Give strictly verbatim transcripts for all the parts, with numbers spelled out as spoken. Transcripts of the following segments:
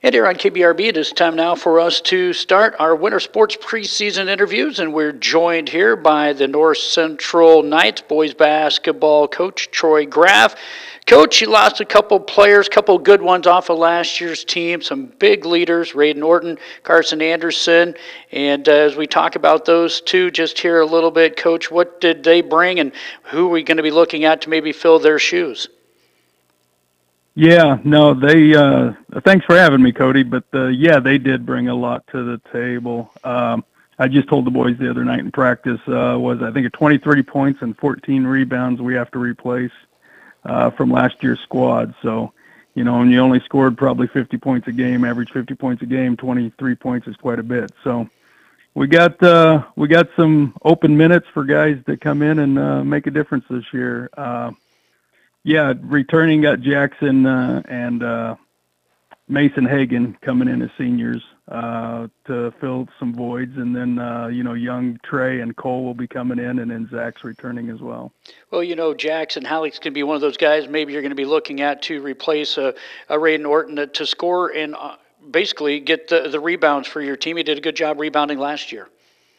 And here on K B R B, it is time now for us to start our winter sports preseason interviews, and we're joined here by the North Central Knights boys basketball coach, Troy Graff. Coach, you lost a couple players, couple good ones off of last year's team, some big leaders, Raiden Orton, Carson Anderson, and uh, as we talk about those two just here a little bit, Coach, what did they bring, and who are we going to be looking at to maybe fill their shoes? Yeah, no, they, uh, thanks for having me, Cody, but, uh, yeah, they did bring a lot to the table. Um, I just told the boys the other night in practice, uh, was, I think, a twenty-three points and fourteen rebounds we have to replace, uh, from last year's squad. So, you know, and you only scored probably fifty points a game, average fifty points a game, twenty-three points is quite a bit. So we got, uh, we got some open minutes for guys that come in and, uh, make a difference this year. Uh, Yeah, returning got Jackson uh, and uh, Mason Hagan coming in as seniors uh, to fill some voids, and then uh, you know young Trey and Cole will be coming in, and then Zach's returning as well. Well, you know, Jackson Halleck's going to be one of those guys maybe you're going to be looking at to replace a, a Raiden Orton to, to score and uh, basically get the, the rebounds for your team. He did a good job rebounding last year.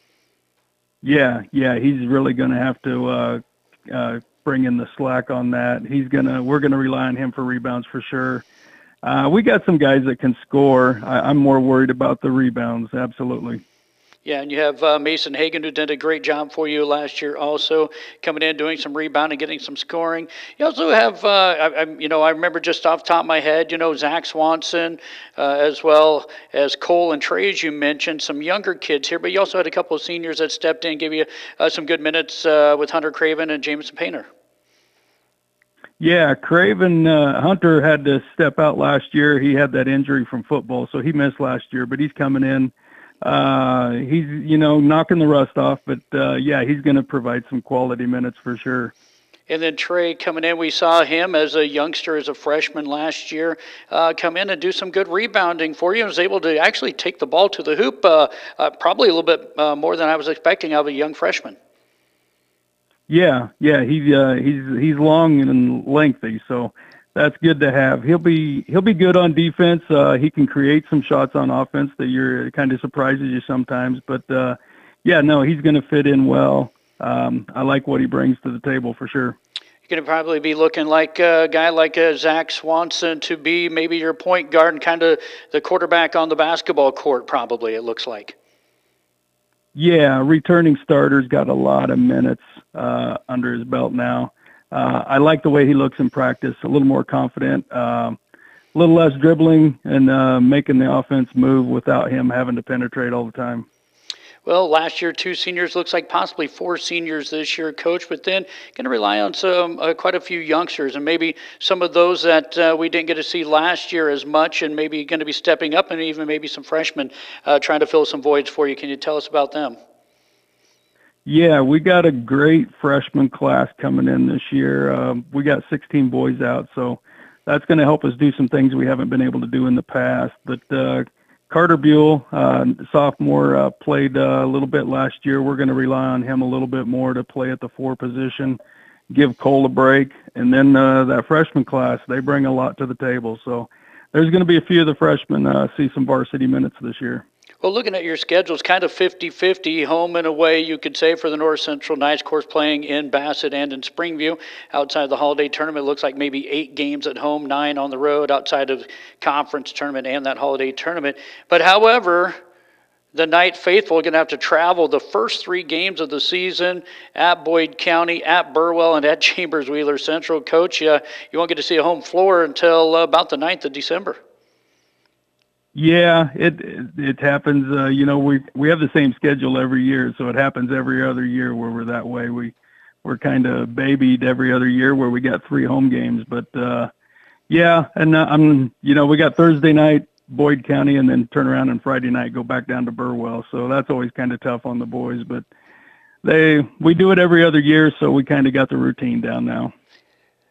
Yeah, yeah, he's really going to have to uh, uh, bring in the slack on that. He's gonna, we're gonna rely on him for rebounds for sure. Uh, we got some guys that can score. I, I'm more worried about the rebounds. Absolutely. Yeah, and you have uh, Mason Hagan, who did a great job for you last year, also coming in, doing some rebounding, getting some scoring. You also have, uh, I, I, you know, I remember just off the top of my head, you know, Zach Swanson, uh, as well as Cole and Trey, as you mentioned, some younger kids here, but you also had a couple of seniors that stepped in, gave you uh, some good minutes uh, with Hunter Craven and Jameson Painter. Yeah, Craven uh, Hunter had to step out last year. He had that injury from football, so he missed last year, but he's coming in. Uh, he's, you know, knocking the rust off, but, uh, yeah, he's going to provide some quality minutes for sure. And then Trey coming in, we saw him as a youngster, as a freshman last year, uh, come in and do some good rebounding for you. And was able to actually take the ball to the hoop uh, uh, probably a little bit uh, more than I was expecting out of a young freshman. Yeah, yeah, he's uh, he's he's long and lengthy, so that's good to have. He'll be he'll be good on defense. Uh, he can create some shots on offense that you're kind of surprises you sometimes. But uh, yeah, no, he's going to fit in well. Um, I like what he brings to the table for sure. You're going to probably be looking like a guy like uh, Zach Swanson to be maybe your point guard and kind of the quarterback on the basketball court. Probably it looks like. Yeah, returning starter's got a lot of minutes uh, under his belt now. Uh, I like the way he looks in practice, a little more confident, um, a little less dribbling, and uh, making the offense move without him having to penetrate all the time. Well, last year, two seniors, looks like possibly four seniors this year, Coach, but then going to rely on some uh, quite a few youngsters and maybe some of those that uh, we didn't get to see last year as much and maybe going to be stepping up and even maybe some freshmen uh, trying to fill some voids for you. Can you tell us about them? Yeah, we got a great freshman class coming in this year. Um, we got sixteen boys out, so that's going to help us do some things we haven't been able to do in the past. But uh, Carter Buell, uh, sophomore, uh, played uh, a little bit last year. We're going to rely on him a little bit more to play at the four position, give Cole a break. And then uh, that freshman class, they bring a lot to the table. So there's going to be a few of the freshmen uh, see some varsity minutes this year. Well, looking at your schedule, it's kind of fifty-fifty, home and away, you could say, for the North Central Knights, of course, playing in Bassett and in Springview. Outside the holiday tournament, it looks like maybe eight games at home, nine on the road, outside of conference tournament and that holiday tournament. But, however, the Knight faithful are going to have to travel the first three games of the season at Boyd County, at Burwell, and at Chambers Wheeler Central. Coach, uh, you won't get to see a home floor until uh, about the ninth of December. Yeah, it it, it happens. Uh, you know, we we have the same schedule every year, so it happens every other year where we're that way. We we're kind of babied every other year where we got three home games. But uh, yeah, and uh, I'm you know we got Thursday night Boyd County, and then turn around and Friday night go back down to Burwell. So that's always kind of tough on the boys, but they we do it every other year, so we kind of got the routine down now.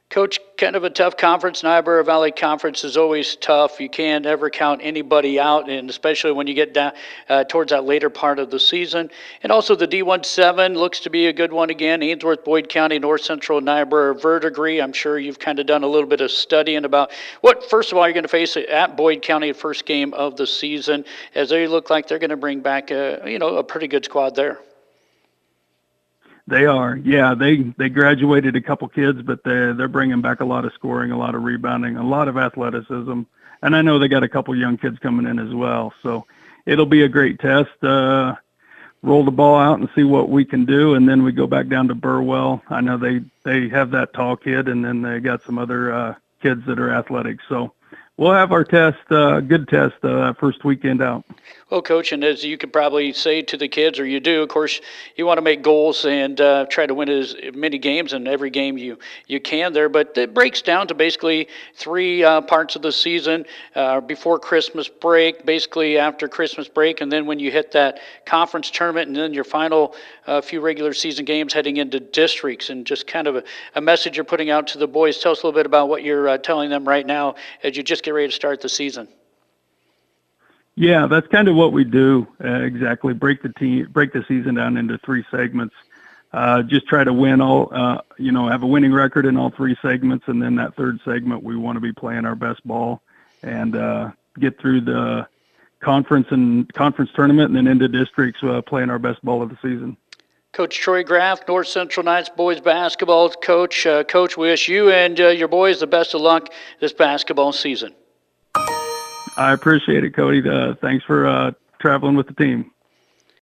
Coach, kind of a tough conference. Niobrara Valley Conference is always tough. You can't ever count anybody out, and especially when you get down uh, towards that later part of the season. And also the D seventeen looks to be a good one again. Ainsworth, Boyd County, North Central, Niobrara Verdigris. I'm sure you've kind of done a little bit of studying about what, first of all, you're going to face at Boyd County, first game of the season, as they look like they're going to bring back a, you know, a pretty good squad there. They are, yeah. They they graduated a couple kids, but they they're bringing back a lot of scoring, a lot of rebounding, a lot of athleticism, and I know they got a couple young kids coming in as well. So it'll be a great test. Uh, roll the ball out and see what we can do, and then we go back down to Burwell. I know they they have that tall kid, and then they got some other uh, kids that are athletic. So we'll have our test, uh, good test, uh, first weekend out. Well, Coach, and as you could probably say to the kids, or you do, of course, you want to make goals and uh, try to win as many games in every game you, you can there. But it breaks down to basically three uh, parts of the season, uh, before Christmas break, basically after Christmas break, and then when you hit that conference tournament, and then your final uh, few regular season games heading into districts, and just kind of a, a message you're putting out to the boys. Tell us a little bit about what you're uh, telling them right now as you just get ready to start the season. Yeah, that's kind of what we do. Uh, exactly. Break the team, break the season down into three segments. Uh, just try to win all, uh, you know, have a winning record in all three segments. And then that third segment, we want to be playing our best ball and uh, get through the conference and conference tournament and then into districts, uh, playing our best ball of the season. Coach Troy Graff, North Central Knights boys basketball coach. Uh, coach, we wish you and uh, your boys the best of luck this basketball season. I appreciate it, Cody. Uh, thanks for uh, traveling with the team.